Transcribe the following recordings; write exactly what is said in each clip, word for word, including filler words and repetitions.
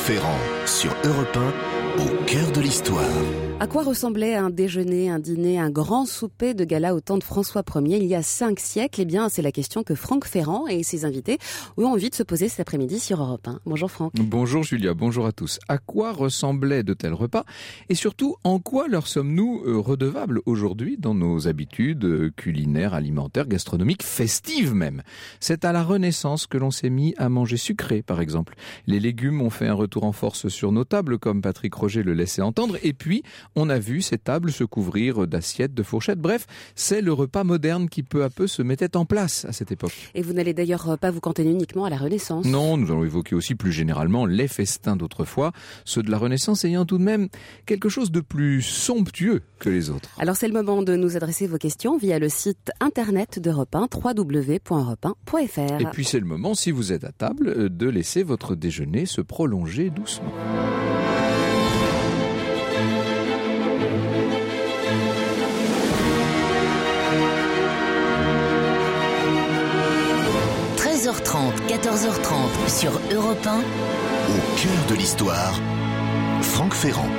Ferrand, sur Europe un, au cœur de l'histoire. À quoi ressemblait un déjeuner, un dîner, un grand souper de gala au temps de François Ier il y a cinq siècles? Eh bien, c'est la question que Franck Ferrand et ses invités ont envie de se poser cet après-midi sur Europe un. Bonjour Franck. Bonjour Julia, bonjour à tous. À quoi ressemblaient de tels repas? Et surtout, en quoi leur sommes-nous redevables aujourd'hui dans nos habitudes culinaires, alimentaires, gastronomiques, festives même? C'est à la Renaissance que l'on s'est mis à manger sucré, par exemple. Les légumes ont fait un retour en force sur nos tables, comme Patrick Roger le laissait entendre, et puis on a vu ces tables se couvrir d'assiettes, de fourchettes. Bref, c'est le repas moderne qui peu à peu se mettait en place à cette époque. Et vous n'allez d'ailleurs pas vous cantonner uniquement à la Renaissance. Non, nous allons évoquer aussi plus généralement les festins d'autrefois, ceux de la Renaissance ayant tout de même quelque chose de plus somptueux que les autres. Alors c'est le moment de nous adresser vos questions via le site internet d'Europe un, w w w point europe un point f r. Et puis c'est le moment, si vous êtes à table, de laisser votre déjeuner se prolonger doucement. treize heures trente, quatorze heures trente sur Europe un. Au cœur de l'histoire, Franck Ferrand.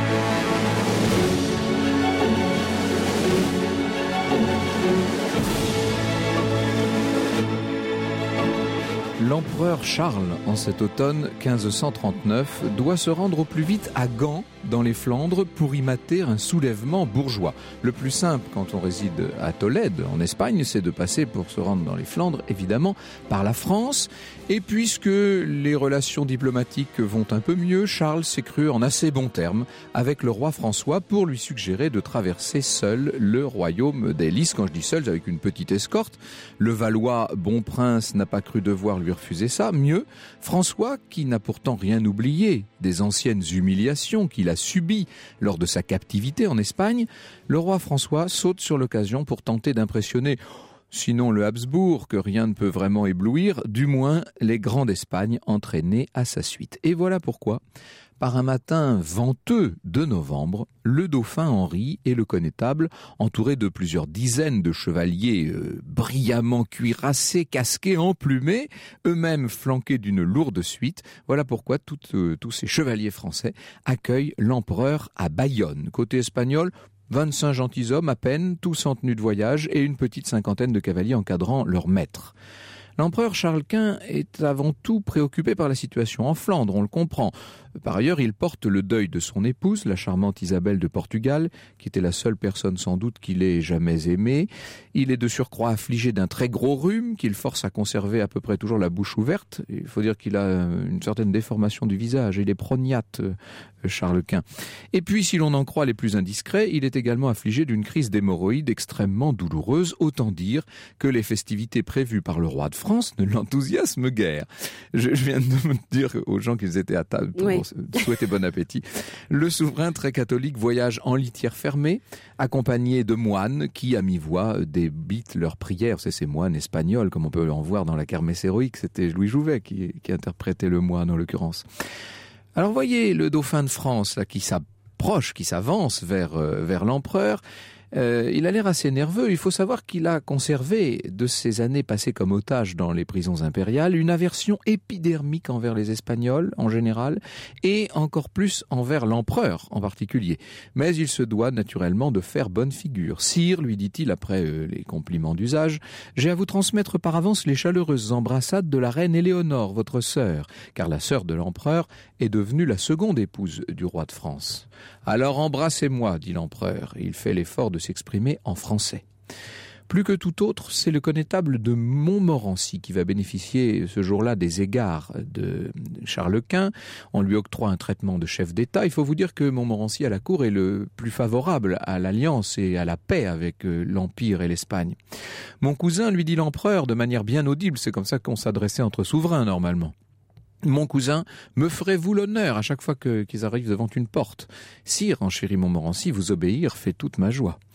L'empereur Charles, en cet automne quinze cent trente-neuf, doit se rendre au plus vite à Gand, dans les Flandres, pour y mater un soulèvement bourgeois. Le plus simple, quand on réside à Tolède, en Espagne, c'est de passer pour se rendre dans les Flandres, évidemment, par la France. Et puisque les relations diplomatiques vont un peu mieux, Charles s'est cru en assez bons termes avec le roi François pour lui suggérer de traverser seul le royaume des Lys. Quand je dis seul, avec une petite escorte. Le Valois, bon prince, n'a pas cru devoir lui refuser ça. Mieux, François, qui n'a pourtant rien oublié des anciennes humiliations qu'il a subies lors de sa captivité en Espagne, le roi François saute sur l'occasion pour tenter d'impressionner, sinon le Habsbourg, que rien ne peut vraiment éblouir, du moins les grands d'Espagne entraînés à sa suite. Et voilà pourquoi, par un matin venteux de novembre, le dauphin Henri et le connétable, entourés de plusieurs dizaines de chevaliers euh, brillamment cuirassés, casqués, emplumés, eux-mêmes flanqués d'une lourde suite, voilà pourquoi tout, euh, tous ces chevaliers français accueillent l'empereur à Bayonne. Côté espagnol, vingt-cinq gentilshommes à peine, tous en tenue de voyage, et une petite cinquantaine de cavaliers encadrant leur maître. L'empereur Charles Quint est avant tout préoccupé par la situation en Flandre, on le comprend. Par ailleurs, il porte le deuil de son épouse, la charmante Isabelle de Portugal, qui était la seule personne sans doute qu'il ait jamais aimée. Il est de surcroît affligé d'un très gros rhume qu'il force à conserver à peu près toujours la bouche ouverte. Il faut dire qu'il a une certaine déformation du visage, il est prognate, Charles Quint. Et puis, si l'on en croit les plus indiscrets, il est également affligé d'une crise d'hémorroïdes extrêmement douloureuse, autant dire que les festivités prévues par le roi de France ne l'enthousiasment guère. Je, je viens de dire aux gens qu'ils étaient à table pour oui. souhaiter bon appétit. Le souverain très catholique voyage en litière fermée, accompagné de moines qui, à mi-voix, débitent leurs prières. C'est ces moines espagnols, comme on peut en voir dans la Kermesse héroïque. C'était Louis Jouvet qui, qui interprétait le moine en l'occurrence. Alors voyez le dauphin de France là, qui s'approche, qui s'avance vers, euh, vers l'empereur. Euh, il a l'air assez nerveux. Il faut savoir qu'il a conservé, de ses années passées comme otage dans les prisons impériales, une aversion épidermique envers les Espagnols en général et encore plus envers l'empereur en particulier. Mais il se doit naturellement de faire bonne figure. « Sire, lui dit-il après euh, les compliments d'usage, j'ai à vous transmettre par avance les chaleureuses embrassades de la reine Éléonore, votre sœur, car la sœur de l'empereur est devenue la seconde épouse du roi de France. Alors embrassez-moi, dit l'empereur. Il fait l'effort de s'exprimer en français. Plus que tout autre, c'est le connétable de Montmorency qui va bénéficier ce jour-là des égards de Charles Quint. On lui octroie un traitement de chef d'État. Il faut vous dire que Montmorency à la cour est le plus favorable à l'alliance et à la paix avec l'Empire et l'Espagne. Mon cousin, lui dit l'empereur de manière bien audible, c'est comme ça qu'on s'adressait entre souverains normalement. Mon cousin, me ferez-vous l'honneur à chaque fois que, qu'ils arrivent devant une porte? Sire, enchérit Montmorency, vous obéir fait toute ma joie.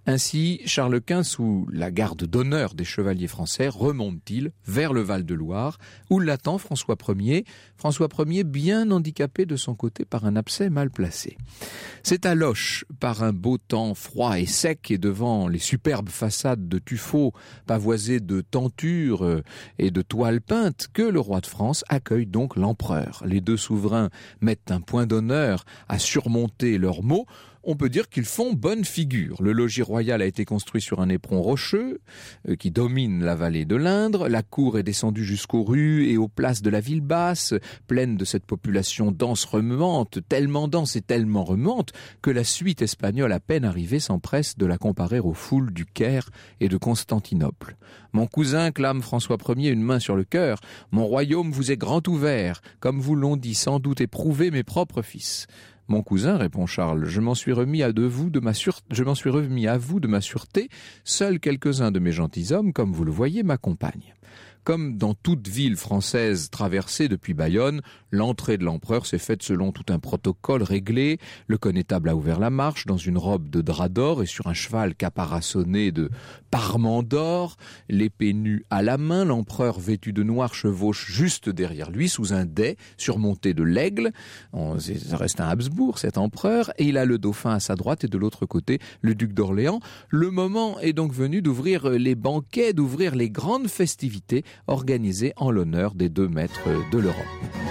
Ainsi, Charles Quint, sous la garde d'honneur des chevaliers français, remonte-t-il vers le Val-de-Loire, où l'attend François Ier. François Ier bien handicapé de son côté par un abcès mal placé. C'est à Loches, par un beau temps froid et sec, et devant les superbes façades de tuffeau pavoisées de tentures et de toiles peintes, que le roi de France accueille donc l'empereur. Les deux souverains mettent un point d'honneur à surmonter leurs maux. On peut dire qu'ils font bonne figure. Le logis royal a été construit sur un éperon rocheux euh, qui domine la vallée de l'Indre. La cour est descendue jusqu'aux rues et aux places de la ville basse, pleine de cette population dense remuante, tellement dense et tellement remuante que la suite espagnole à peine arrivée s'empresse de la comparer aux foules du Caire et de Constantinople. Mon cousin, clame François Ier une main sur le cœur, mon royaume vous est grand ouvert, comme vous l'ont dit sans doute éprouvé mes propres fils. Mon cousin, répond Charles, je m'en suis remis à de vous de ma sûreté, je m'en suis remis à vous de ma sûreté. Seuls quelques-uns de mes gentilshommes, comme vous le voyez, m'accompagnent. Comme dans toute ville française traversée depuis Bayonne, l'entrée de l'empereur s'est faite selon tout un protocole réglé. Le connétable a ouvert la marche dans une robe de drap d'or et sur un cheval caparaçonné de parements d'or, l'épée nue à la main. L'empereur vêtu de noir chevauche juste derrière lui sous un dais surmonté de l'aigle. Ça reste un Habsbourg, cet empereur, et il a le dauphin à sa droite et de l'autre côté le duc d'Orléans. Le moment est donc venu d'ouvrir les banquets, d'ouvrir les grandes festivités organisé en l'honneur des deux maîtres de l'Europe.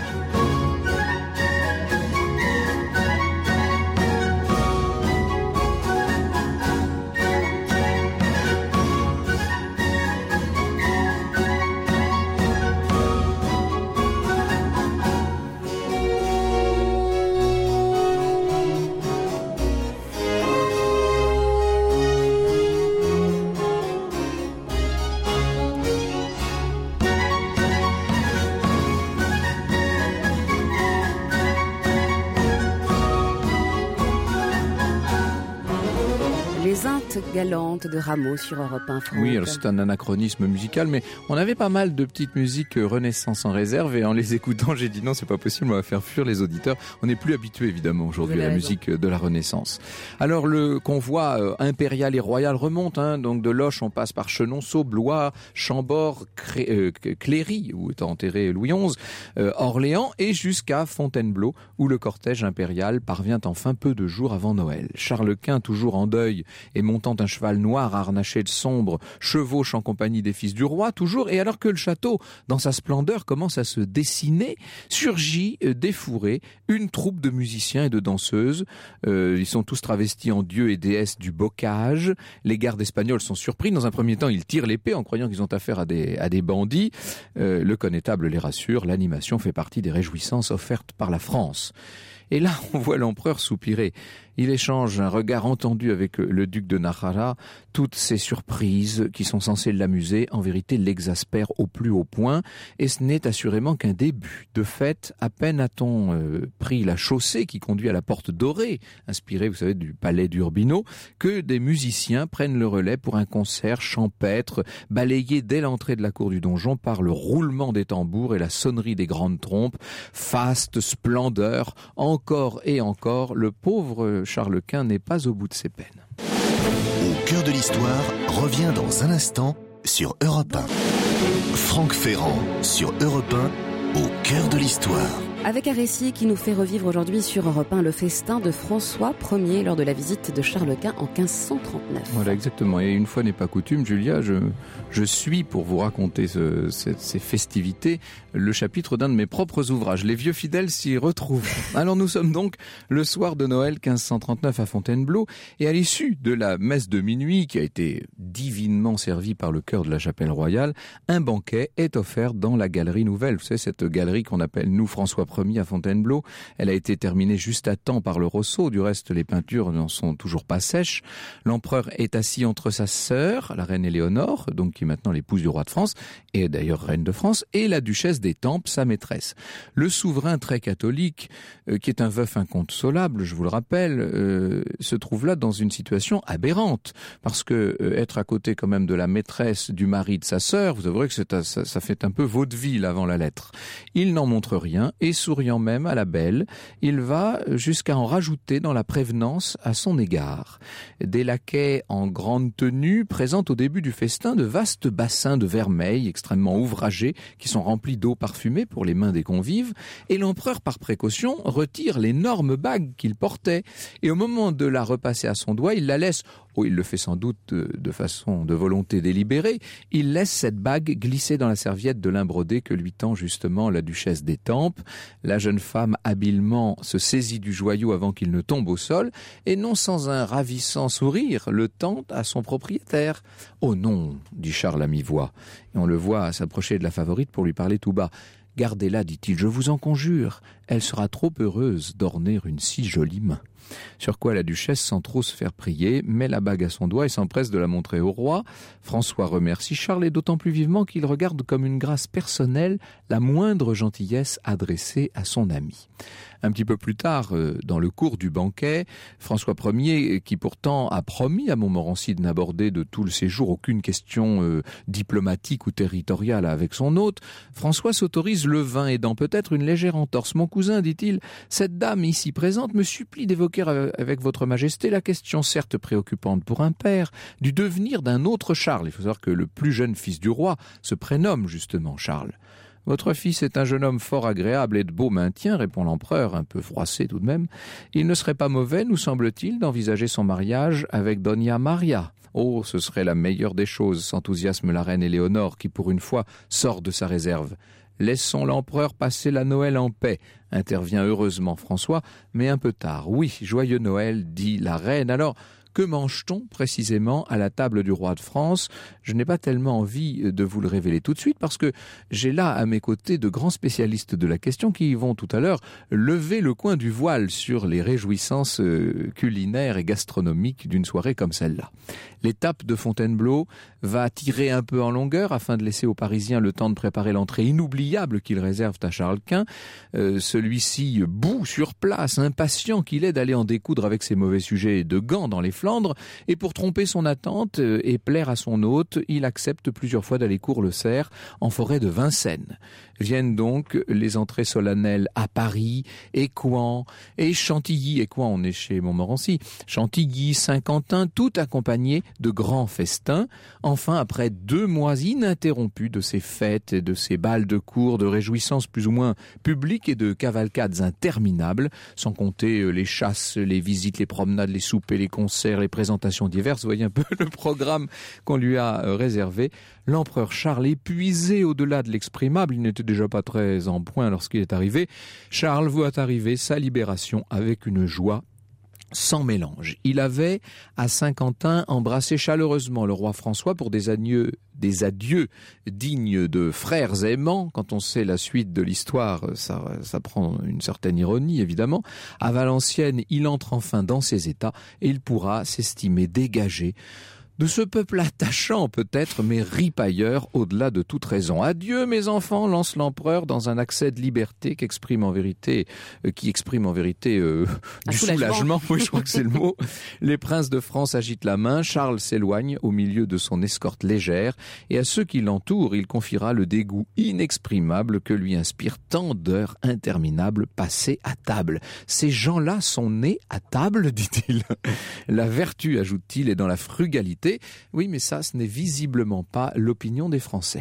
Galante de Rameau sur Europe un. Oui, alors c'est un anachronisme musical, mais on avait pas mal de petites musiques Renaissance en réserve, et en les écoutant, j'ai dit non, c'est pas possible, on va faire fuir les auditeurs. On n'est plus habitué évidemment aujourd'hui à la raison. Musique de la Renaissance. Alors le convoi euh, impérial et royal remonte, hein, donc de Loches on passe par Chenonceau, Blois, Chambord, Cré, euh, Cléry, où est enterré Louis onze, euh, Orléans, et jusqu'à Fontainebleau, où le cortège impérial parvient enfin peu de jours avant Noël. Charles Quint, toujours en deuil et montant un cheval noir harnaché de sombre, chevauche en compagnie des fils du roi, toujours, et alors que le château, dans sa splendeur, commence à se dessiner, surgit, euh, défouré, une troupe de musiciens et de danseuses. Euh, ils sont tous travestis en dieux et déesses du bocage. Les gardes espagnols sont surpris. Dans un premier temps, ils tirent l'épée en croyant qu'ils ont affaire à des, à des bandits. Euh, le connétable les rassure, l'animation fait partie des réjouissances offertes par la France. Et là, on voit l'empereur soupirer. Il échange un regard entendu avec le duc de Nájera. Toutes ces surprises qui sont censées l'amuser, en vérité, l'exaspèrent au plus haut point. Et ce n'est assurément qu'un début. De fait, à peine a-t-on euh, pris la chaussée qui conduit à la porte dorée, inspirée, vous savez, du palais d'Urbino, que des musiciens prennent le relais pour un concert champêtre, balayé dès l'entrée de la cour du donjon par le roulement des tambours et la sonnerie des grandes trompes. Faste splendeur, encore et encore, le pauvre Charles Quint n'est pas au bout de ses peines. Au cœur de l'histoire revient dans un instant sur Europe un. Franck Ferrand sur Europe un, au cœur de l'histoire. Avec un récit qui nous fait revivre aujourd'hui sur Europe un le festin de François Ier lors de la visite de Charles Quint en quinze cent trente-neuf. Voilà, exactement. Et une fois n'est pas coutume, Julia, je, je suis pour vous raconter ce, ce, ces festivités le chapitre d'un de mes propres ouvrages. Les vieux fidèles s'y retrouvent. Alors nous sommes donc le soir de Noël quinze cent trente-neuf à Fontainebleau, et à l'issue de la messe de minuit qui a été divinement servie par le chœur de la chapelle royale, un banquet est offert dans la galerie nouvelle. Vous savez, cette galerie qu'on appelle nous François Ier à Fontainebleau. Elle a été terminée juste à temps par le Rousseau. Du reste, les peintures n'en sont toujours pas sèches. L'empereur est assis entre sa sœur, la reine Éléonore, donc qui est maintenant l'épouse du roi de France, et d'ailleurs reine de France, et la duchesse d'Étampes, sa maîtresse. Le souverain très catholique, euh, qui est un veuf inconsolable, je vous le rappelle, euh, se trouve là dans une situation aberrante, parce que euh, être à côté quand même de la maîtresse du mari de sa sœur, vous avouerez que c'est, ça, ça fait un peu vaudeville avant la lettre. Il n'en montre rien, et souriant même à la belle, il va jusqu'à en rajouter dans la prévenance à son égard. Des laquais en grande tenue présentent au début du festin de vastes bassins de vermeil extrêmement ouvragés qui sont remplis d'eau parfumée pour les mains des convives, et l'empereur par précaution retire l'énorme bague qu'il portait, et au moment de la repasser à son doigt, il la laisse, oh, il le fait sans doute de, de façon de volonté délibérée, il laisse cette bague glisser dans la serviette de lin brodé que lui tend justement la duchesse d'Étampes. La jeune femme habilement se saisit du joyau avant qu'il ne tombe au sol, et non sans un ravissant sourire, le tend à son propriétaire. « Oh non !» dit Charles à mi-voix, et on le voit s'approcher de la favorite pour lui parler tout bas. « Gardez-la, dit-il, je vous en conjure, elle sera trop heureuse d'orner une si jolie main. » Sur quoi la duchesse, sans trop se faire prier, met la bague à son doigt et s'empresse de la montrer au roi. François remercie Charles, et d'autant plus vivement qu'il regarde comme une grâce personnelle la moindre gentillesse adressée à son ami. Un petit peu plus tard, dans le cours du banquet, François Ier, qui pourtant a promis à Montmorency de n'aborder de tout le séjour aucune question euh, diplomatique ou territoriale avec son hôte, François s'autorise le vin, aidant peut-être une légère entorse. « Mon cousin, dit-il, cette dame ici présente me supplie d'évoquer avec votre majesté la question certes préoccupante pour un père, du devenir d'un autre Charles. » Il faut savoir que le plus jeune fils du roi se prénomme justement Charles. « Votre fils est un jeune homme fort agréable et de beau maintien, répond l'empereur, un peu froissé tout de même. Il ne serait pas mauvais, nous semble-t-il, d'envisager son mariage avec Doña Maria. Oh, ce serait la meilleure des choses, s'enthousiasme la reine Éléonore, qui pour une fois sort de sa réserve. Laissons l'empereur passer la Noël en paix, intervient heureusement François, mais un peu tard. Oui, joyeux Noël, dit la reine. Alors, que mange-t-on précisément à la table du roi de France ? Je n'ai pas tellement envie de vous le révéler tout de suite parce que j'ai là à mes côtés de grands spécialistes de la question qui vont tout à l'heure lever le coin du voile sur les réjouissances culinaires et gastronomiques d'une soirée comme celle-là. L'étape de Fontainebleau va tirer un peu en longueur afin de laisser aux Parisiens le temps de préparer l'entrée inoubliable qu'ils réservent à Charles Quint. Euh, celui-ci bout sur place, impatient qu'il est d'aller en découdre avec ses mauvais sujets de gants dans les Flandres, et pour tromper son attente et plaire à son hôte, il accepte plusieurs fois d'aller court le cerf en forêt de Vincennes. Viennent donc les entrées solennelles à Paris, Écouen et Chantilly. Écouen, on est chez Montmorency. Chantilly, Saint-Quentin, tout accompagné de grands festins. Enfin, après deux mois ininterrompus de ces fêtes et de ces bals de cour, de réjouissances plus ou moins publiques et de cavalcades interminables, sans compter les chasses, les visites, les promenades, les soupers, les concerts, les présentations diverses, vous voyez un peu le programme qu'on lui a réservé. L'empereur Charles, épuisé au-delà de l'exprimable, il n'était déjà pas très en point lorsqu'il est arrivé, Charles voit arriver sa libération avec une joie sans mélange. Il avait, à Saint-Quentin, embrassé chaleureusement le roi François pour des adieux, des adieux dignes de frères aimants. Quand on sait la suite de l'histoire, ça, ça prend une certaine ironie, évidemment. À Valenciennes, il entre enfin dans ses états et il pourra s'estimer dégagé de ce peuple attachant peut-être, mais ripailleur au-delà de toute raison. Adieu mes enfants, lance l'empereur dans un accès de liberté qu'exprime en vérité, euh, qui exprime en vérité euh, du soulagement. soulagement. Oui, je crois que c'est le mot. Les princes de France agitent la main. Charles s'éloigne au milieu de son escorte légère, et à ceux qui l'entourent, il confiera le dégoût inexprimable que lui inspire tant d'heures interminables passées à table. Ces gens-là sont nés à table, dit-il. La vertu, ajoute-t-il, est dans la frugalité. Oui, mais ça, ce n'est visiblement pas l'opinion des Français.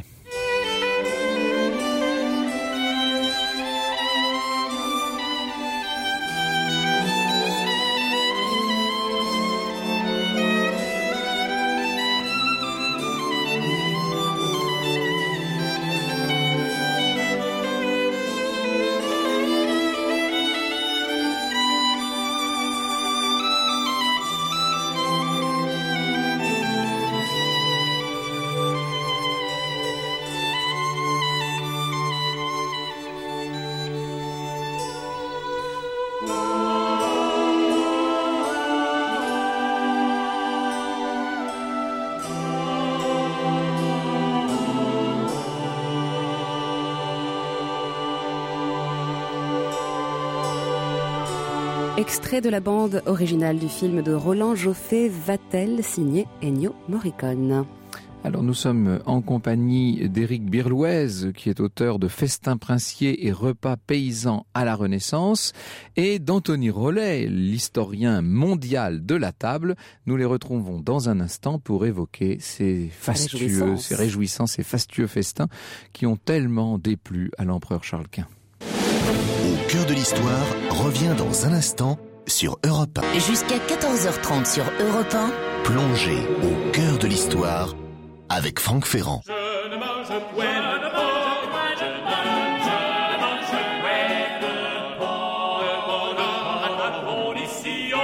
Extrait de la bande originale du film de Roland Joffé, Vatel, signé Ennio Morricone. Alors nous sommes en compagnie d'Éric Birlouez, qui est auteur de Festins princiers et repas paysans à la Renaissance, et d'Anthony Rollet, l'historien mondial de la table. Nous les retrouvons dans un instant pour évoquer ces fastueux, ces réjouissants, ces fastueux festins qui ont tellement déplu à l'empereur Charles Quint. Au cœur de l'histoire revient dans un instant sur Europe un. Jusqu'à quatorze heures trente sur Europe un. Plongez au cœur de l'histoire avec Franck Ferrand. Je ne mange point de porc, je ne mange, je ne mange point de porc. Le bonheur à ma condition,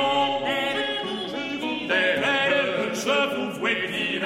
je vous verrai, je vous vois dire.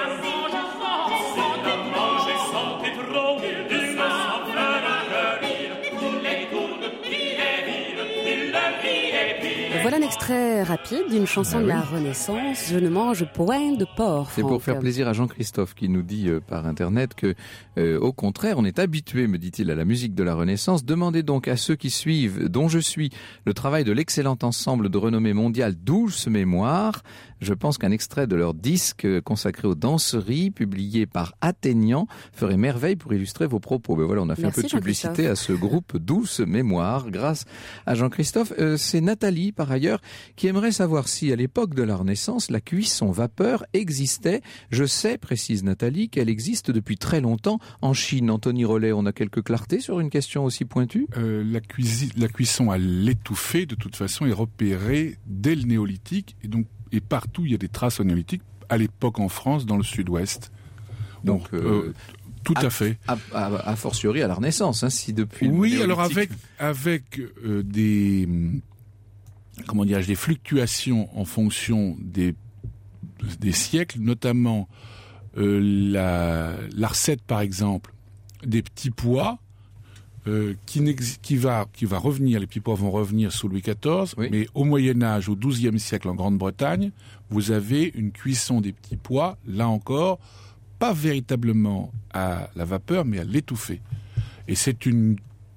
C'est de manger sans pétro, il me semble rire. Il est court, il est vide, il le rit et puis. Voilà un extrait rapide d'une chanson Ah de la oui. Renaissance, Je ne mange point de porc. C'est pour Franck. faire plaisir à Jean-Christophe qui nous dit euh, par internet que, euh, au contraire, on est habitué, me dit-il, à la musique de la Renaissance. Demandez donc à ceux qui suivent, dont je suis, le travail de l'excellent ensemble de renommée mondiale Douce Mémoire. Je pense qu'un extrait de leur disque consacré aux danseries, publié par Athénian, ferait merveille pour illustrer vos propos. Ben voilà, on a fait Merci un peu de publicité Jean-Christophe. à ce groupe Douce Mémoire, grâce à Jean-Christophe. Euh, c'est Nathalie, par ailleurs, qui aimerait savoir si, à l'époque de la Renaissance, la cuisson vapeur existait. Je sais, précise Nathalie, qu'elle existe depuis très longtemps en Chine. Anthony Rollet, on a quelques clartés sur une question aussi pointue? Euh, la, cuisi- la cuisson à l'étouffée, de toute façon, est repérée dès le néolithique, et donc et partout il y a des traces au néolithique, à l'époque en France, dans le sud-ouest. Donc, Donc, euh, euh, tout à, à, fait. A, a, a fortiori à la Renaissance, hein, si depuis le Oui, alors néolithique- avec avec euh, des comment dirais-je des fluctuations en fonction des des siècles, notamment euh, la la recette par exemple des petits pois. Euh, qui, qui, va, qui va revenir, les petits pois vont revenir sous Louis quatorze, Oui. mais au Moyen-Âge, au douzième siècle en Grande-Bretagne, vous avez une cuisson des petits pois, là encore, pas véritablement à la vapeur, mais à l'étouffer. Et c'est une,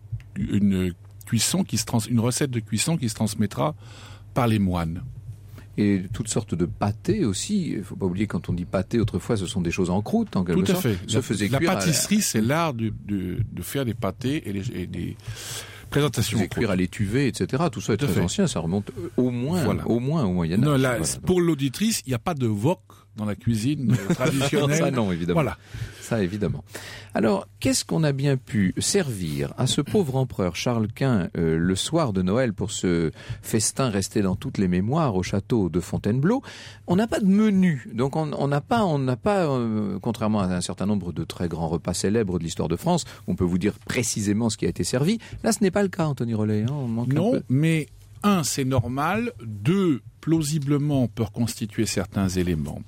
une cuisson qui se trans, une recette de cuisson qui se transmettra par les moines. Et toutes sortes de pâtés aussi. Il faut pas oublier, quand on dit pâté, autrefois, ce sont des choses en croûte, en quelque Tout à sorte. fait. Se La, faisait la cuire à la- pâtisserie, c'est l'art de, de, de faire des pâtés et, les, et des présentations. faisait en cuire à croûte. l'étuvée, et cetera. Tout ça est Tout à très fait. ancien, ça remonte au moins, Voilà. au moins au Moyen-Âge. Non, là, Voilà. pour l'auditrice, il n'y a pas de wok dans la cuisine euh, traditionnelle. Ça, non, évidemment. Voilà. Ça, évidemment. Alors, qu'est-ce qu'on a bien pu servir à ce pauvre empereur Charles Quint euh, le soir de Noël pour ce festin resté dans toutes les mémoires au château de Fontainebleau? On n'a pas de menu, donc on on n'a pas, on n'a pas, euh, contrairement à un certain nombre de très grands repas célèbres de l'histoire de France, on peut vous dire précisément ce qui a été servi. Là, ce n'est pas le cas, Anthony Rollet. Hein, on manque un Non, peu. mais un, c'est normal. Deux, plausiblement, on peut reconstituer certains éléments.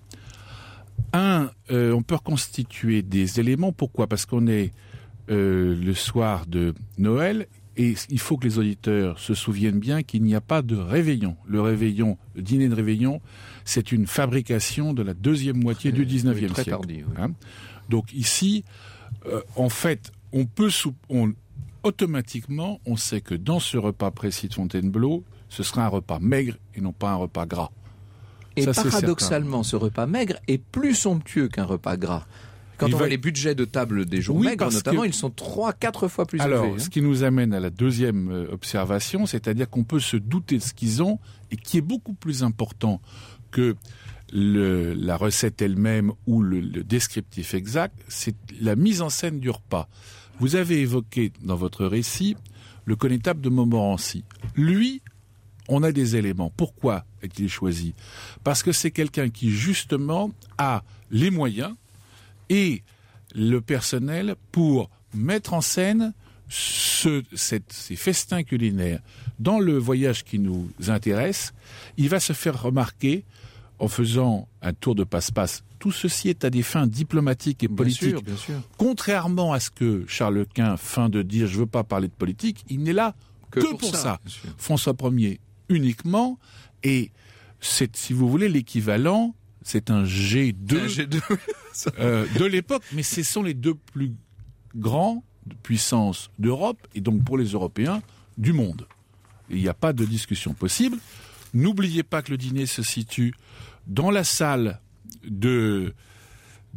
Un, euh, on peut reconstituer des éléments. Pourquoi ? Parce qu'on est euh, le soir de Noël et il faut que les auditeurs se souviennent bien qu'il n'y a pas de réveillon. Le réveillon, le dîner de réveillon, c'est une fabrication de la deuxième moitié du dix-neuvième Oui, très siècle. tardi, oui. Hein ? Donc ici, euh, en fait, on peut sou- on, automatiquement, on sait que dans ce repas précis de Fontainebleau, ce sera un repas maigre et non pas un repas gras. Et Ça, c'est paradoxalement, ce repas maigre est plus somptueux qu'un repas gras. Quand Il on va- voit les budgets de table des jours Oui, maigres, parce notamment, que- ils sont trois, quatre fois plus Alors, élevés. hein. ce qui nous amène à la deuxième euh, observation, c'est-à-dire qu'on peut se douter de ce qu'ils ont et qui est beaucoup plus important que le, la recette elle-même ou le, le descriptif exact, c'est la mise en scène du repas. Vous avez évoqué dans votre récit le connétable de Montmorency. Lui, on a des éléments. Pourquoi est-il choisi ? Parce que c'est quelqu'un qui, justement, a les moyens et le personnel pour mettre en scène ce, cette, ces festins culinaires. Dans le voyage qui nous intéresse, il va se faire remarquer en faisant un tour de passe-passe. Tout ceci est à des fins diplomatiques et Bien politiques. sûr, bien sûr. Contrairement à ce que Charles Quint feint de dire « je veux pas parler de politique », il n'est là que, pour, ça. bien sûr. François Ier uniquement, et c'est, si vous voulez, l'équivalent, c'est un G deux, Un G deux. euh, de l'époque, mais ce sont les deux plus grands puissances d'Europe, et donc pour les Européens, du monde. Il n'y a pas de discussion possible. N'oubliez pas que le dîner se situe dans la salle de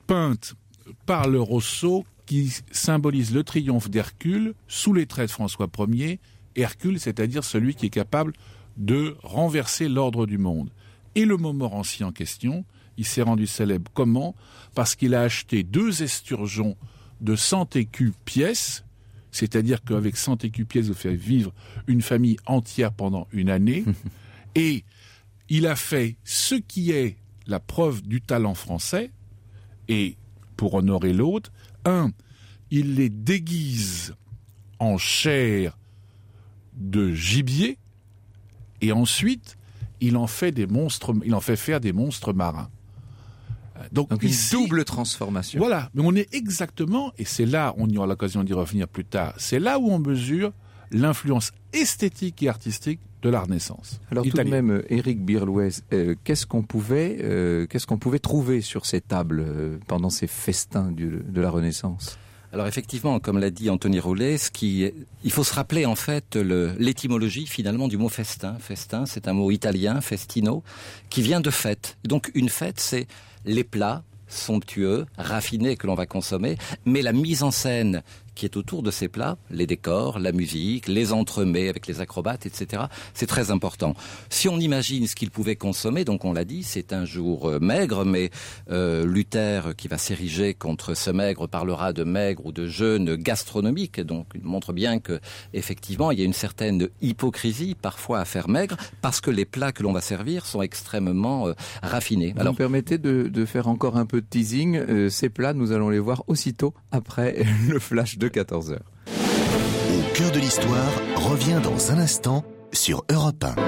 peinte par le Rosso, qui symbolise le triomphe d'Hercule sous les traits de François Ier. Hercule, c'est-à-dire celui qui est capable de renverser l'ordre du monde. Et le Montmorency en question, il s'est rendu célèbre comment ? Parce qu'il a acheté deux esturgeons de cent écus pièce, c'est-à-dire qu'avec cent écus pièce, vous faites vivre une famille entière pendant une année, et il a fait ce qui est la preuve du talent français, et pour honorer l'autre, un, il les déguise en chair de gibier, et ensuite, il en fait des monstres, il en fait faire des monstres marins. Donc, Donc une ici, double transformation. Voilà, mais on est exactement, et c'est là, on y aura l'occasion d'y revenir plus tard, c'est là où on mesure l'influence esthétique et artistique de la Renaissance. Alors tout italienne. de même, Éric Birlouez, euh, qu'est-ce qu'on pouvait, euh, qu'est-ce qu'on pouvait trouver sur ces tables euh, pendant ces festins du, de la Renaissance ? Alors effectivement, comme l'a dit Anthony Rollet, ce qui, il faut se rappeler en fait le, l'étymologie finalement du mot festin. Festin, c'est un mot italien, festino, qui vient de fête. Donc une fête, c'est les plats somptueux, raffinés que l'on va consommer, mais la mise en scène qui est autour de ces plats, les décors, la musique, les entremets avec les acrobates, et cetera. C'est très important. Si on imagine ce qu'ils pouvaient consommer, donc on l'a dit, c'est un jour euh, maigre, mais euh, Luther, qui va s'ériger contre ce maigre, parlera de maigre ou de jeûne gastronomique. Donc il montre bien que effectivement il y a une certaine hypocrisie parfois à faire maigre, parce que les plats que l'on va servir sont extrêmement euh, raffinés. Vous Alors, me permettez de, de faire encore un peu de teasing. Euh, ces plats, nous allons les voir aussitôt après le flash de quatorze heures. Au cœur de l'histoire revient dans un instant sur Europe un.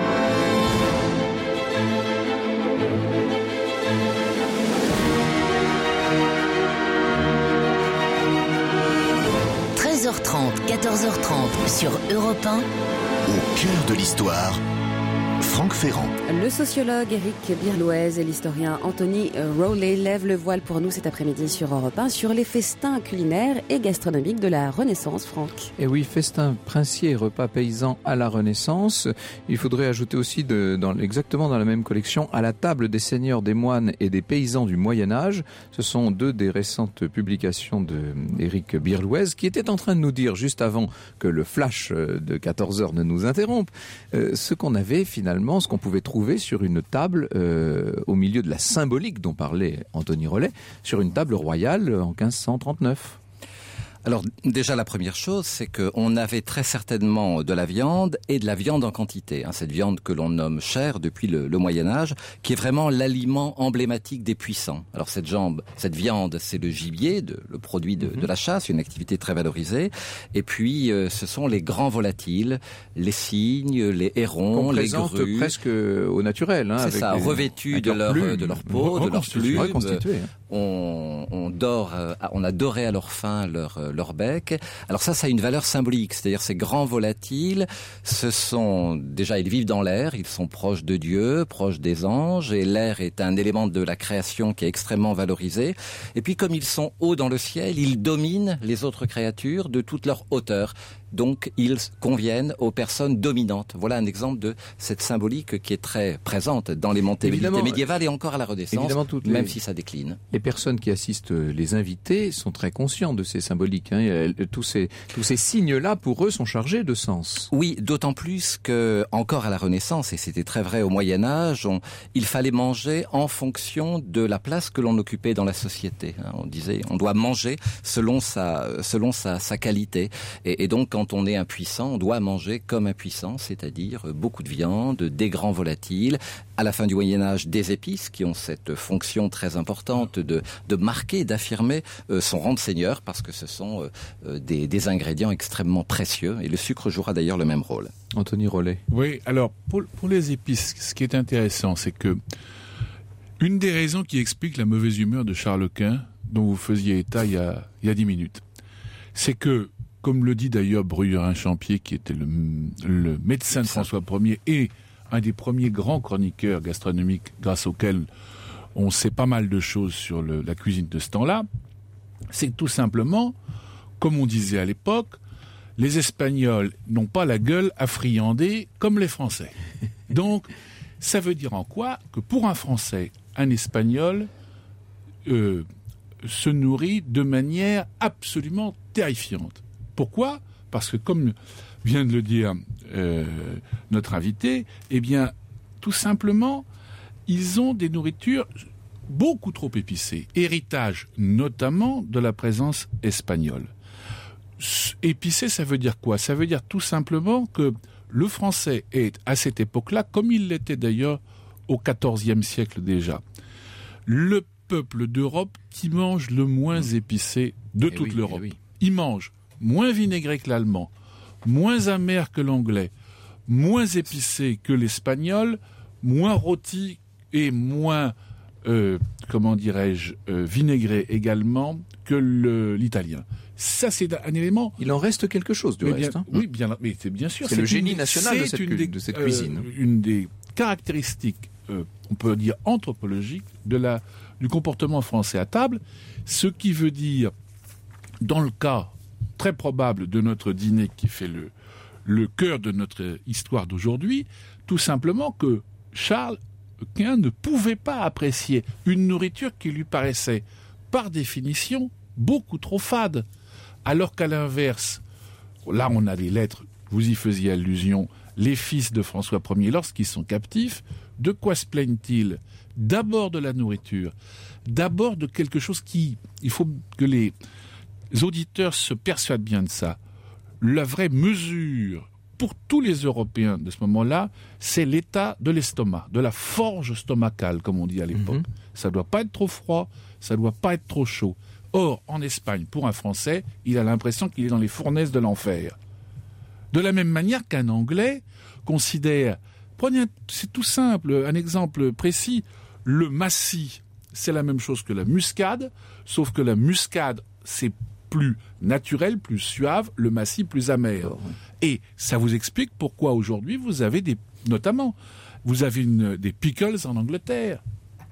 treize heures trente, quatorze heures trente sur Europe un. Au cœur de l'histoire, Franck Ferrand. Le sociologue Éric Birlouez et l'historien Anthony Rowley lèvent le voile pour nous cet après-midi sur Europe un sur les festins culinaires et gastronomiques de la Renaissance, Franck. Et oui, festin princier et repas paysans à la Renaissance. Il faudrait ajouter aussi, de, dans, exactement dans la même collection, à la table des seigneurs, des moines et des paysans du Moyen-Âge. Ce sont deux des récentes publications d'Éric Birlouez, qui était en train de nous dire, juste avant que le flash de quatorze heures ne nous interrompe, euh, ce qu'on avait finalement, ce qu'on pouvait trouver sur une table euh, au milieu de la symbolique dont parlait Anthony Rollet, sur une table royale en quinze cent trente-neuf. Alors déjà la première chose, c'est qu'on avait très certainement de la viande et de la viande en quantité. Hein, cette viande que l'on nomme chair depuis le, le Moyen-Âge, qui est vraiment l'aliment emblématique des puissants. Alors cette jambe, cette viande, c'est le gibier, de, le produit de, mm-hmm. de la chasse, une activité très valorisée. Et puis euh, ce sont les grands volatiles, les cygnes, les hérons, les grues. Presque au naturel. Hein, c'est avec ça, les, revêtus de leur, de leur peau, de leur plume. Reconstitués. On, on dore, on a doré à leur fin leur leur bec. Alors ça, ça a une valeur symbolique, c'est-à-dire ces grands volatiles, ce sont déjà ils vivent dans l'air, ils sont proches de Dieu, proches des anges, et l'air est un élément de la création qui est extrêmement valorisé. Et puis comme ils sont hauts dans le ciel, ils dominent les autres créatures de toute leur hauteur. Donc, ils conviennent aux personnes dominantes. Voilà un exemple de cette symbolique qui est très présente dans les mentalités médiévales et encore à la Renaissance, même les, si ça décline. Les personnes qui assistent, les invités, sont très conscients de ces symboliques. Hein. Tous ces, tous ces signes-là, pour eux, sont chargés de sens. Oui, d'autant plus que, encore à la Renaissance, et c'était très vrai au Moyen-Âge, on, il fallait manger en fonction de la place que l'on occupait dans la société. On disait, on doit manger selon sa, selon sa, sa qualité. Et, et donc, quand on est un puissant, on doit manger comme un puissant, c'est-à-dire beaucoup de viande, des grands volatiles. À la fin du Moyen-Âge, des épices qui ont cette fonction très importante de, de marquer, d'affirmer euh, son rang de seigneur, parce que ce sont euh, des, des ingrédients extrêmement précieux. Et le sucre jouera d'ailleurs le même rôle. Anthony Rollet. Oui, alors pour, pour les épices, ce qui est intéressant, c'est que une des raisons qui explique la mauvaise humeur de Charles Quint, dont vous faisiez état il y a, il y a dix minutes, c'est que, comme le dit d'ailleurs Bruyérin-Champier, qui était le, le médecin de François Ier et un des premiers grands chroniqueurs gastronomiques grâce auxquels on sait pas mal de choses sur le, la cuisine de ce temps-là, c'est que tout simplement, comme on disait à l'époque, les Espagnols n'ont pas la gueule à friander comme les Français. Donc, ça veut dire en quoi que pour un Français, un Espagnol euh, se nourrit de manière absolument terrifiante. Pourquoi ? Parce que, comme vient de le dire euh, notre invité, eh bien, tout simplement, ils ont des nourritures beaucoup trop épicées, héritage notamment de la présence espagnole. Épicé, ça veut dire quoi ? Ça veut dire tout simplement que le français est, à cette époque-là, comme il l'était d'ailleurs au quatorzième siècle déjà, le peuple d'Europe qui mange le moins épicé de et toute oui, l'Europe. oui. Il mange moins vinaigré que l'allemand, moins amer que l'anglais, moins épicé que l'espagnol, moins rôti et moins, euh, comment dirais-je, euh, vinaigré également que le, l'italien. Ça, c'est un élément... Il en reste quelque chose du mais reste. Bien, Hein. oui, bien, mais c'est bien sûr. C'est, c'est le génie une, national de cette, une cu- des, de cette euh, cuisine. Une des caractéristiques, euh, on peut dire anthropologiques, de la, du comportement français à table, ce qui veut dire, dans le cas très probable de notre dîner qui fait le, le cœur de notre histoire d'aujourd'hui, tout simplement que Charles Quint ne pouvait pas apprécier une nourriture qui lui paraissait, par définition, beaucoup trop fade. Alors qu'à l'inverse, là on a les lettres, vous y faisiez allusion, les fils de François Ier, lorsqu'ils sont captifs, de quoi se plaignent-ils ? D'abord de la nourriture, d'abord de quelque chose qui, il faut que les auditeurs se persuadent bien de ça. La vraie mesure pour tous les Européens de ce moment-là, c'est l'état de l'estomac, de la forge stomacale, comme on dit à l'époque. Mmh. Ça ne doit pas être trop froid, ça ne doit pas être trop chaud. Or, en Espagne, pour un Français, il a l'impression qu'il est dans les fournaises de l'enfer. De la même manière qu'un Anglais considère, prenez un, c'est tout simple, un exemple précis, le massis, c'est la même chose que la muscade, sauf que la muscade, c'est plus naturel, plus suave, le massis plus amer. Oh, oui. Et ça vous explique pourquoi aujourd'hui vous avez des, notamment, vous avez une, des pickles en Angleterre,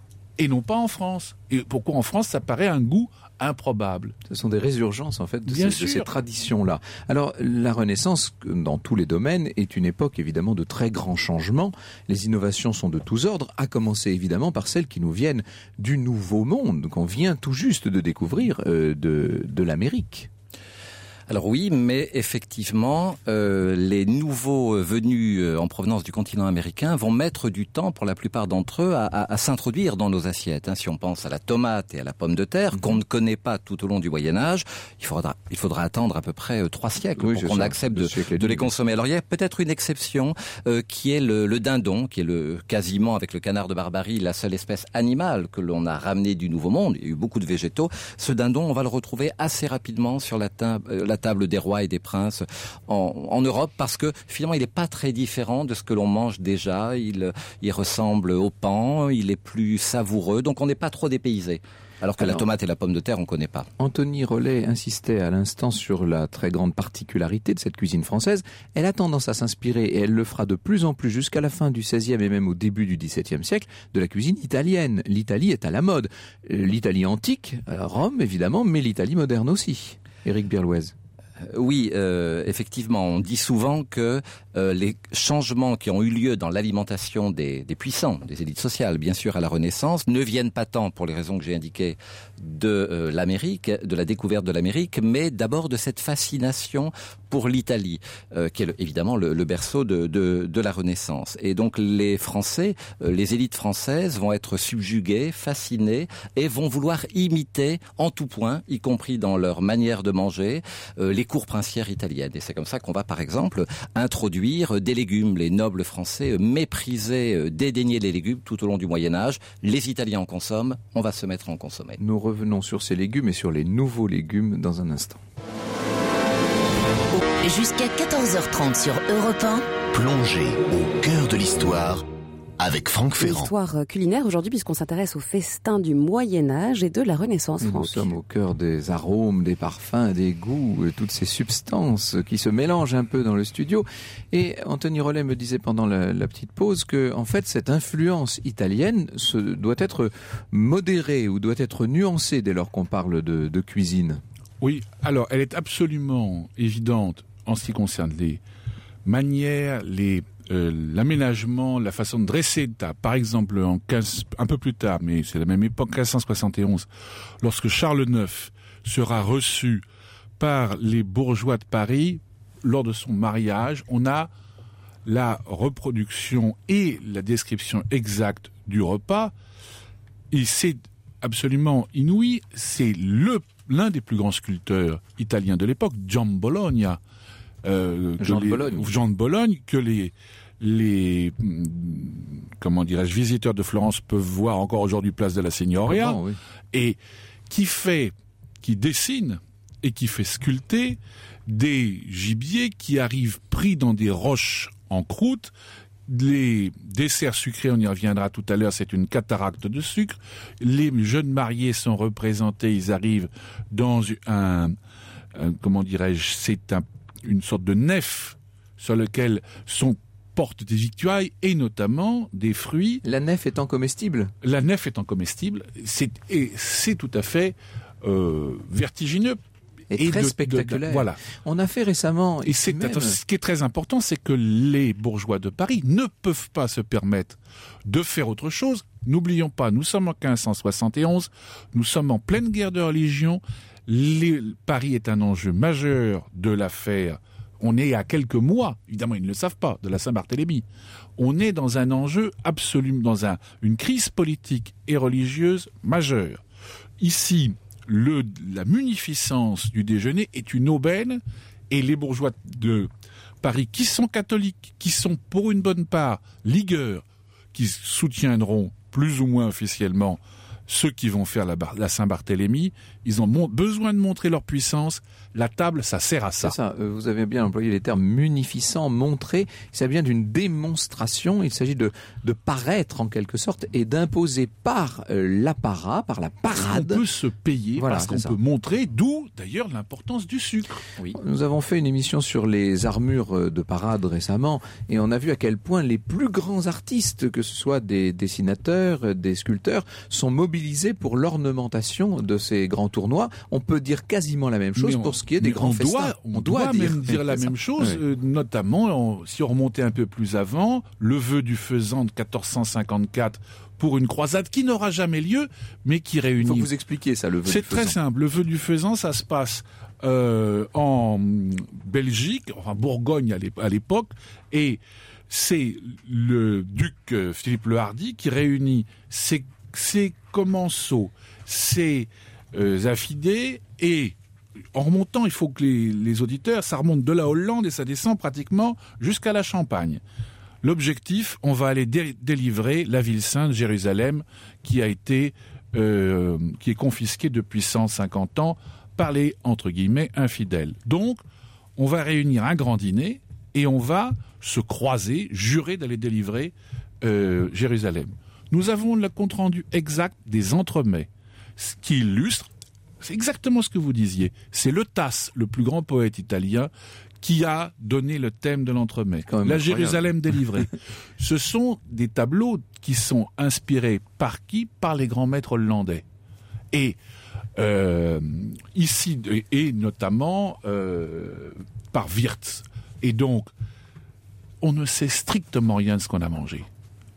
et non pas en France. Et pourquoi en France ça paraît un goût improbable. Ce sont des résurgences en fait de, Bien ces, sûr. de ces traditions-là. Alors la Renaissance, dans tous les domaines, est une époque évidemment de très grands changements. Les innovations sont de tous ordres, à commencer évidemment par celles qui nous viennent du Nouveau Monde, qu'on vient tout juste de découvrir euh, de, de l'Amérique. Alors oui, mais effectivement, euh, les nouveaux venus euh, en provenance du continent américain vont mettre du temps, pour la plupart d'entre eux, à, à, à s'introduire dans nos assiettes. Hein. Si on pense à la tomate et à la pomme de terre, mmh. qu'on ne connaît pas tout au long du Moyen-Âge, il faudra, il faudra attendre à peu près euh, trois siècles oui, pour qu'on ça, accepte de, de les consommer. Alors il y a peut-être une exception euh, qui est le, le dindon, qui est le quasiment, avec le canard de Barbarie, la seule espèce animale que l'on a ramenée du Nouveau Monde. Il y a eu beaucoup de végétaux. Ce dindon, on va le retrouver assez rapidement sur la, ta- euh, la table des rois et des princes en, en Europe, parce que finalement il n'est pas très différent de ce que l'on mange déjà. Il, il ressemble au pan, il est plus savoureux, donc on n'est pas trop dépaysé. Alors que Alors, la tomate et la pomme de terre, on ne connaît pas. Anthony Rollet insistait à l'instant sur la très grande particularité de cette cuisine française. Elle a tendance à s'inspirer, et elle le fera de plus en plus jusqu'à la fin du seizième et même au début du dix-septième siècle, de la cuisine italienne. L'Italie est à la mode. L'Italie antique, Rome évidemment, mais l'Italie moderne aussi. Éric Birlouez. Oui, euh, effectivement, on dit souvent que euh, les changements qui ont eu lieu dans l'alimentation des, des puissants, des élites sociales, bien sûr, à la Renaissance, ne viennent pas tant, pour les raisons que j'ai indiquées, de euh, l'Amérique, de la découverte de l'Amérique, mais d'abord de cette fascination pour l'Italie, euh, qui est le, évidemment le, le berceau de, de, de la Renaissance. Et donc les Français, euh, les élites françaises vont être subjuguées, fascinées, et vont vouloir imiter en tout point, y compris dans leur manière de manger, euh, les cours princières italiennes. Et c'est comme ça qu'on va, par exemple, introduire des légumes. Les nobles français méprisaient, dédaignaient les légumes tout au long du Moyen-Âge. Les Italiens en consomment, on va se mettre à en consommer. Nous revenons sur ces légumes et sur les nouveaux légumes dans un instant. Jusqu'à quatorze heures trente sur Europe un. Plongez au cœur de l'histoire avec Franck Ferrand. Histoire culinaire aujourd'hui, puisqu'on s'intéresse aux festins du Moyen-Âge et de la Renaissance, Franck. Nous sommes au cœur des arômes, des parfums, des goûts, toutes ces substances qui se mélangent un peu dans le studio. Et Anthony Rollet me disait pendant la, la petite pause que, en fait, cette influence italienne se, doit être modérée ou doit être nuancée dès lors qu'on parle de, de cuisine. Oui, alors elle est absolument évidente en ce qui concerne les manières, les euh, l'aménagement, la façon de dresser une table. Par exemple, en quinze, un peu plus tard, mais c'est la même époque, quinze cent soixante et onze, lorsque Charles neuf sera reçu par les bourgeois de Paris, lors de son mariage, on a la reproduction et la description exacte du repas. Et c'est absolument inouï. C'est le, l'un des plus grands sculpteurs italiens de l'époque, Gian Bologna. Euh, Jean les, de Bologne. Jean de Bologne, que les, les, comment dirais-je, visiteurs de Florence peuvent voir encore aujourd'hui place de la Signoria. Bon, oui. Et qui fait, qui dessine et qui fait sculpter des gibiers qui arrivent pris dans des roches en croûte. Les desserts sucrés, on y reviendra tout à l'heure, c'est une cataracte de sucre. Les jeunes mariés sont représentés, ils arrivent dans un, un comment dirais-je, c'est un, une sorte de nef sur lequel sont portent des victuailles et notamment des fruits. La nef étant comestible. La nef étant comestible, c'est, et c'est tout à fait euh, vertigineux. Et, et très de, spectaculaire. De, de, voilà. On a fait récemment... Et c'est, même... ce qui est très important, c'est que les bourgeois de Paris ne peuvent pas se permettre de faire autre chose. N'oublions pas, nous sommes en quinze cent soixante et onze, nous sommes en pleine guerre de religion. Les, Paris est un enjeu majeur de l'affaire. On est à quelques mois, évidemment ils ne le savent pas, de la Saint-Barthélemy. On est dans un enjeu absolu, dans un, une crise politique et religieuse majeure. Ici, le, la munificence du déjeuner est une aubaine et les bourgeois de Paris qui sont catholiques, qui sont pour une bonne part ligueurs, qui soutiendront plus ou moins officiellement ceux qui vont faire la, la Saint-Barthélemy, ils ont mon- besoin de montrer leur puissance. La table, ça sert à ça. C'est ça. Vous avez bien employé les termes munificent, montrer. Il s'agit bien d'une démonstration. Il s'agit de, de paraître en quelque sorte et d'imposer par euh, l'apparat, par la parade. On peut se payer Voilà, parce qu'on ça. peut montrer, d'où d'ailleurs l'importance du sucre. Oui. Nous avons fait une émission sur les armures de parade récemment et on a vu à quel point les plus grands artistes, que ce soit des dessinateurs, des sculpteurs, sont mobilisés pour l'ornementation de ces grands tournois. On peut dire quasiment la même chose on, pour ce qui est des grands on festins. Doit, on, on doit, doit dire, même dire la même chose, oui. euh, notamment on, si on remontait un peu plus avant, le vœu du faisan de quatorze cent cinquante-quatre pour une croisade qui n'aura jamais lieu, mais qui réunit... Il faut vous expliquer ça, le vœu C'est du faisan. très simple. Le vœu du faisan, ça se passe euh, en Belgique, enfin Bourgogne à l'époque, et c'est le duc euh, Philippe le Hardi qui réunit ses, ses commensaux, ses euh, affidés, et en remontant, il faut que les, les auditeurs, ça remonte de la Hollande et ça descend pratiquement jusqu'à la Champagne. L'objectif, on va aller dé- délivrer la ville sainte, Jérusalem, qui a été, euh, qui est confisquée depuis cent cinquante ans par les, entre guillemets, infidèles. Donc, on va réunir un grand dîner et on va se croiser, jurer d'aller délivrer euh, Jérusalem. Nous avons le compte-rendu exact des entremets, ce qui illustre, c'est exactement ce que vous disiez, c'est le Tasse, le plus grand poète italien, qui a donné le thème de l'entremet, la incroyable. Jérusalem délivrée. Ce sont des tableaux qui sont inspirés par qui ? Par les grands maîtres hollandais. Et euh, ici, et notamment euh, par Wirtz. Et donc, on ne sait strictement rien de ce qu'on a mangé. Pourquoi ?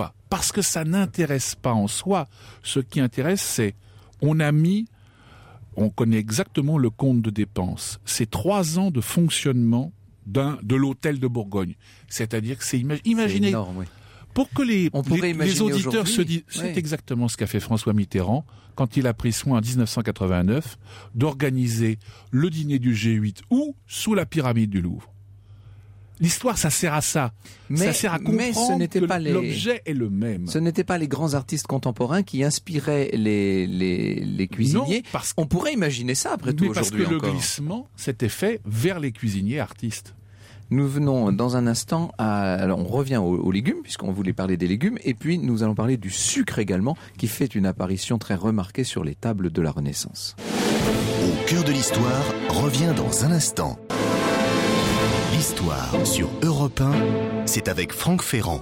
Parce que ça n'intéresse pas en soi. Ce qui intéresse, c'est on a mis, on connaît exactement le compte de dépenses. C'est trois ans de fonctionnement d'un, de l'hôtel de Bourgogne. C'est-à-dire que c'est, imag- imaginez, c'est énorme, oui. Pour que les, on les, les auditeurs se disent, ouais. c'est exactement ce qu'a fait François Mitterrand quand il a pris soin en dix-neuf cent quatre-vingt-neuf d'organiser le dîner du G huit ou sous la pyramide du Louvre. L'histoire, ça sert à ça. Mais, ça sert à comprendre mais ce n'était que pas les... l'objet est le même. Ce n'étaient pas les grands artistes contemporains qui inspiraient les, les, les cuisiniers. Non, parce... On pourrait imaginer ça après tout mais aujourd'hui parce que encore. Le glissement s'était fait vers les cuisiniers artistes. Nous venons dans un instant à... Alors on revient aux, aux légumes, puisqu'on voulait parler des légumes, et puis nous allons parler du sucre également, qui fait une apparition très remarquée sur les tables de la Renaissance. Au cœur de l'histoire revient dans un instant. L'histoire sur Europe un, c'est avec Franck Ferrand.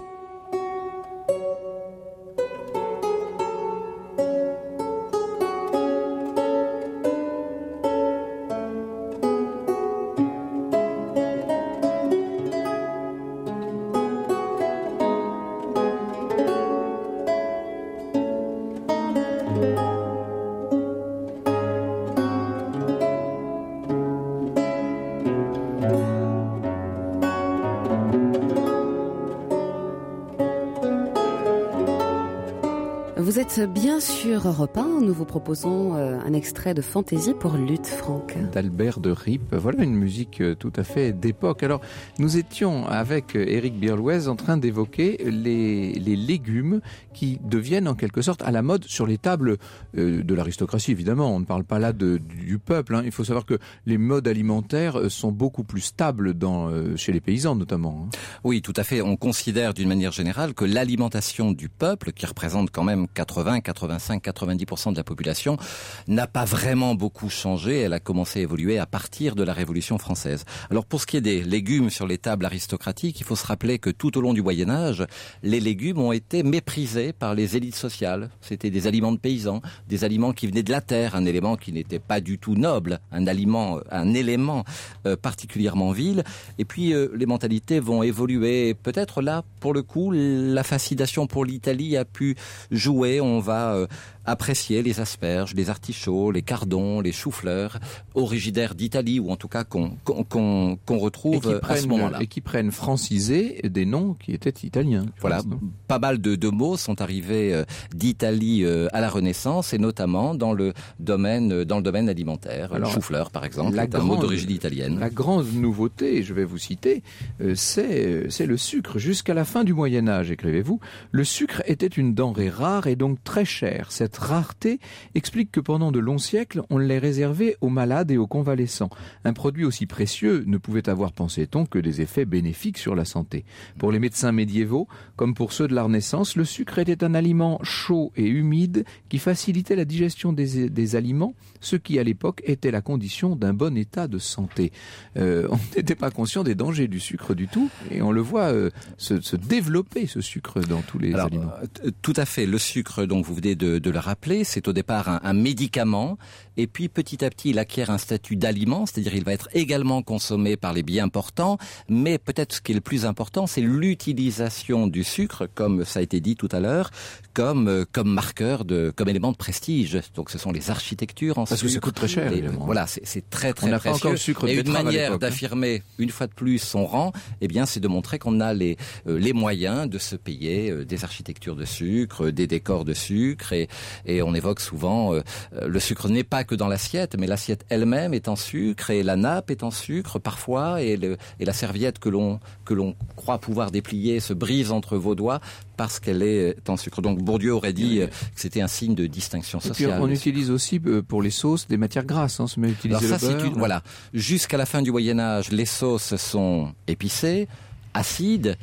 êtes bien sur Europe un. Nous vous proposons euh, un extrait de Fantaisie pour lutte, Franck. D'Albert de Rippe. Voilà une musique euh, tout à fait d'époque. Alors, nous étions avec euh, Éric Birlouez en train d'évoquer les, les légumes qui deviennent en quelque sorte à la mode sur les tables euh, de l'aristocratie, évidemment. On ne parle pas là de, du peuple. Hein. Il faut savoir que les modes alimentaires sont beaucoup plus stables dans, euh, chez les paysans, notamment. Hein. Oui, tout à fait. On considère d'une manière générale que l'alimentation du peuple, qui représente quand même quatre-vingts, quatre-vingt-cinq, quatre-vingt-dix pour cent de la population, n'a pas vraiment beaucoup changé. Elle a commencé à évoluer à partir de la Révolution française. Alors pour ce qui est des légumes sur les tables aristocratiques, il faut se rappeler que tout au long du Moyen-Âge, les légumes ont été méprisés par les élites sociales. C'était des aliments de paysans, des aliments qui venaient de la terre, un élément qui n'était pas du tout noble, un aliment, un élément euh, particulièrement vil. Et puis euh, les mentalités vont évoluer. Peut-être là, pour le coup, la fascination pour l'Italie a pu jouer. On va euh, apprécier les asperges, les artichauts, les cardons, les choux-fleurs, originaires d'Italie, ou en tout cas qu'on qu'on, qu'on, qu'on retrouve à ce moment-là. Et qui prennent francisés des noms qui étaient italiens. Voilà, pas mal de, de mots sont arrivés euh, d'Italie euh, à la Renaissance, et notamment dans le domaine, dans le domaine alimentaire. Alors, le chou-fleur, par exemple, est un mot d'origine italienne. La grande nouveauté, je vais vous citer, euh, c'est, c'est le sucre. Jusqu'à la fin du Moyen-Âge, écrivez-vous, le sucre était une denrée rare et donc très chère. Cette rareté explique que pendant de longs siècles, on l'ait réservé aux malades et aux convalescents. Un produit aussi précieux ne pouvait avoir, pensait-on, que des effets bénéfiques sur la santé. Pour les médecins médiévaux, comme pour ceux de la Renaissance, le sucre était un aliment chaud et humide qui facilitait la digestion des, des aliments, ce qui à l'époque était la condition d'un bon état de santé. Euh, on n'était pas conscient des dangers du sucre du tout, et on le voit euh, se, se développer, ce sucre, dans tous les Alors, aliments. Euh, tout à fait. Le sucre, donc vous venez de, de le rappeler, c'est au départ un, un médicament, et puis petit à petit il acquiert un statut d'aliment, c'est-à-dire il va être également consommé par les bien portants, mais peut-être ce qui est le plus important, c'est l'utilisation du sucre, comme ça a été dit tout à l'heure, comme comme marqueur de, comme élément de prestige. Donc ce sont les architectures en Parce sucre. que ça coûte très cher, et, évidemment. Voilà, c'est, c'est très très On n'a précieux. pas encore le sucre de et une betterave à manière l'époque, d'affirmer une fois de plus son rang, eh bien c'est de montrer qu'on a les euh, les moyens de se payer euh, des architectures de sucre, des décors de sucre, et et on évoque souvent euh, le sucre n'est pas que dans l'assiette, mais l'assiette elle-même est en sucre, et la nappe est en sucre parfois, et, le, et la serviette que l'on que l'on croit pouvoir déplier se brise entre vos doigts parce qu'elle est en sucre. Donc Bourdieu aurait dit euh, que c'était un signe de distinction sociale. Et puis on utilise aussi euh, pour les sauces des matières grasses. Hein, on se met à utiliser Alors ça, le beurre. c'est une, voilà. Jusqu'à la fin du Moyen-Âge, les sauces sont épicées, acides,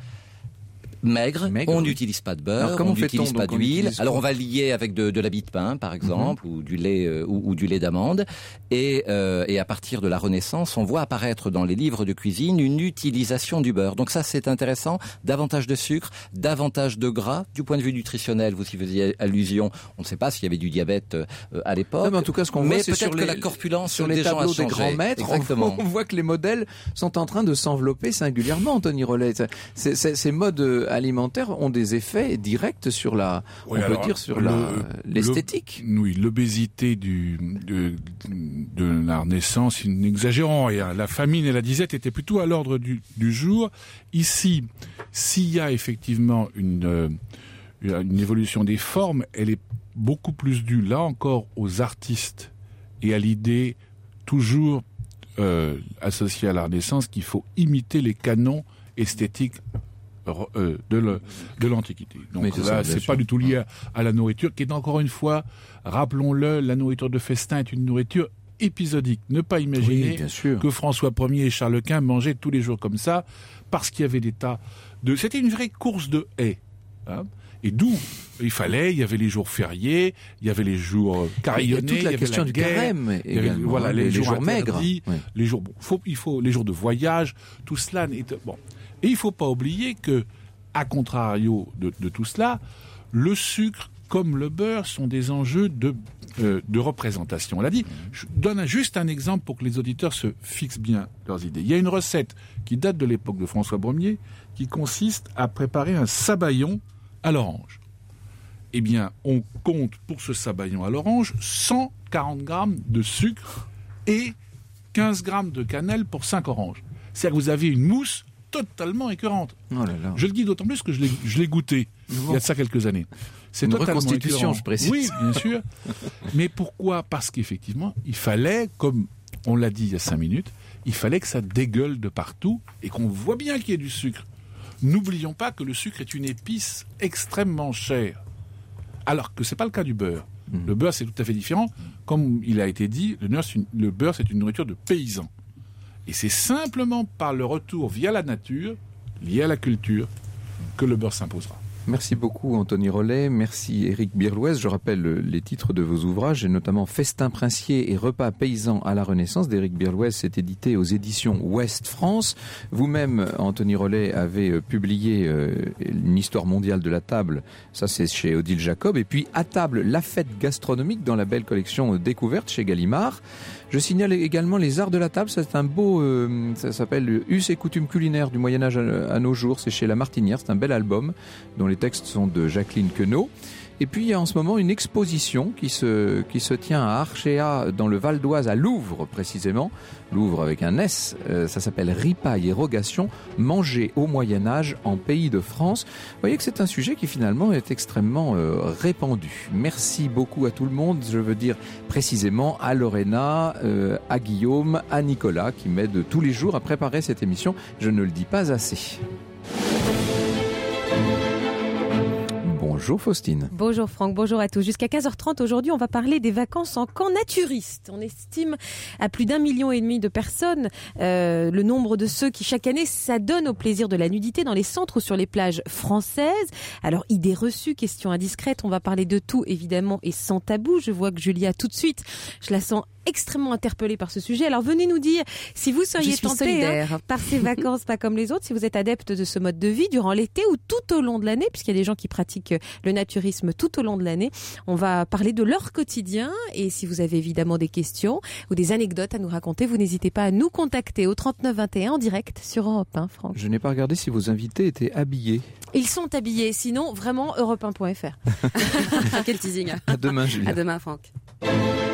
maigre, Maigre, on oui. n'utilise pas de beurre, Alors, comment on n'utilise fait-on, pas donc, on d'huile. utilise Alors quoi on va lier avec de, de la mie de pain, par exemple, mm-hmm. ou du lait euh, ou, ou du lait d'amande. Et, euh, et à partir de la Renaissance, on voit apparaître dans les livres de cuisine une utilisation du beurre. Donc ça, c'est intéressant. Davantage de sucre, davantage de gras. Du point de vue nutritionnel, vous y faisiez allusion. On ne sait pas s'il y avait du diabète euh, à l'époque. Non, mais en tout cas, ce qu'on mais voit, c'est peut-être sur que les, la corpulence sur les des gens a tableaux changé. des grands maîtres. Exactement. On, on voit que les modèles sont en train de s'envelopper singulièrement, Anthony Rollet. C'est, c'est, ces modes alimentaires ont des effets directs sur la, Oui, on alors, peut dire sur le- la, l'esthétique. le- oui, l'obésité du, de, de la Renaissance, n'exagérons rien. La famine et la disette étaient plutôt à l'ordre du, du jour. Ici, s'il y a effectivement une, euh, une évolution des formes, elle est beaucoup plus due, là encore, aux artistes et à l'idée toujours euh, associée à la Renaissance qu'il faut imiter les canons esthétiques euh, de, le, de l'Antiquité. Donc Mais c'est ça, là, bien c'est sûr. pas du tout lié à, à la nourriture, qui est encore une fois, rappelons-le, la nourriture de festin est une nourriture épisodique. Ne pas imaginer Oui, bien sûr. que François Ier et Charles Quint mangeaient tous les jours comme ça, parce qu'il y avait des tas de... C'était une vraie course de haies. Hein. Et d'où il fallait, il y avait les jours fériés, il y avait les jours Il y a carillonnés, toute il y la avait question la du guerre, carême il y avait, également, voilà, hein, les, les jours, jours maigres. interdits, Oui. les jours, bon, faut, il faut les jours de voyage, tout cela n'est bon. Et il faut pas oublier que, à contrario de, de tout cela, le sucre comme le beurre sont des enjeux de euh, de représentation. On l'a dit. Je donne un- juste un exemple pour que les auditeurs se fixent bien leurs idées. Il y a une recette qui date de l'époque de François Ier qui consiste à préparer un sabayon à l'orange. Eh bien, on compte pour ce sabayon à l'orange cent quarante grammes de sucre et quinze grammes de cannelle pour cinq oranges. C'est-à-dire que vous avez une mousse totalement écœurante. Oh là là. Je le dis d'autant plus que je l'ai, je l'ai goûté il y a de ça quelques années. C'est une totalement reconstitution, écœurant. je précise. Oui, bien sûr. Mais pourquoi ? Parce qu'effectivement, il fallait, comme on l'a dit il y a cinq minutes, il fallait que ça dégueule de partout et qu'on voit bien qu'il y ait du sucre. N'oublions pas que le sucre est une épice extrêmement chère, alors que c'est pas le cas du beurre. Mmh. Le beurre, c'est tout à fait différent. Comme il a été dit, le beurre, c'est une, le beurre, c'est une nourriture de paysans. Et c'est simplement par le retour via la nature, lié à la culture, que le beurre s'imposera. Merci beaucoup Anthony Rollet, merci Éric Birlouez. Je rappelle les titres de vos ouvrages, et notamment Festin princier et repas paysans à la Renaissance d'Éric Birlouez. C'est édité aux éditions Ouest France. Vous-même, Anthony Rollet, avez publié euh, une histoire mondiale de la table. Ça, c'est chez Odile Jacob. Et puis à table, la fête gastronomique dans la belle collection Découverte chez Gallimard. Je signale également les arts de la table. C'est un beau, euh, ça s'appelle Us et coutumes culinaires du Moyen-Âge à, à nos jours. C'est chez La Martinière. C'est un bel album dont les textes sont de Jacqueline Queneau. Et puis il y a en ce moment une exposition qui se, qui se tient à Archéa, dans le Val d'Oise, à Louvre précisément. Louvre avec un S, euh, ça s'appelle Ripaille et Rogation, manger au Moyen-Âge en pays de France. Vous voyez que c'est un sujet qui finalement est extrêmement euh, répandu. Merci beaucoup à tout le monde, je veux dire précisément à Lorena, euh, à Guillaume, à Nicolas qui m'aident tous les jours à préparer cette émission. Je ne le dis pas assez. Bonjour Faustine. Bonjour Franck, bonjour à tous. Jusqu'à quinze heures trente aujourd'hui, on va parler des vacances en camp naturiste. On estime à plus d'un million et demi de personnes euh, le nombre de ceux qui chaque année s'adonnent au plaisir de la nudité dans les centres ou sur les plages françaises. Alors idées reçues, questions indiscrètes, on va parler de tout évidemment et sans tabou. Je vois que Julia tout de suite, je la sens extrêmement interpellée par ce sujet. Alors venez nous dire si vous seriez tenté hein, par ces vacances pas comme les autres, si vous êtes adepte de ce mode de vie durant l'été ou tout au long de l'année, puisqu'il y a des gens qui pratiquent le naturisme tout au long de l'année. On va parler de leur quotidien et si vous avez évidemment des questions ou des anecdotes à nous raconter, vous n'hésitez pas à nous contacter au trente-neuf vingt et un en direct sur Europe un, Franck. Je n'ai pas regardé si vos invités étaient habillés. Ils sont habillés, sinon vraiment europe un point f r. Quel teasing. À demain Julia. À demain Franck.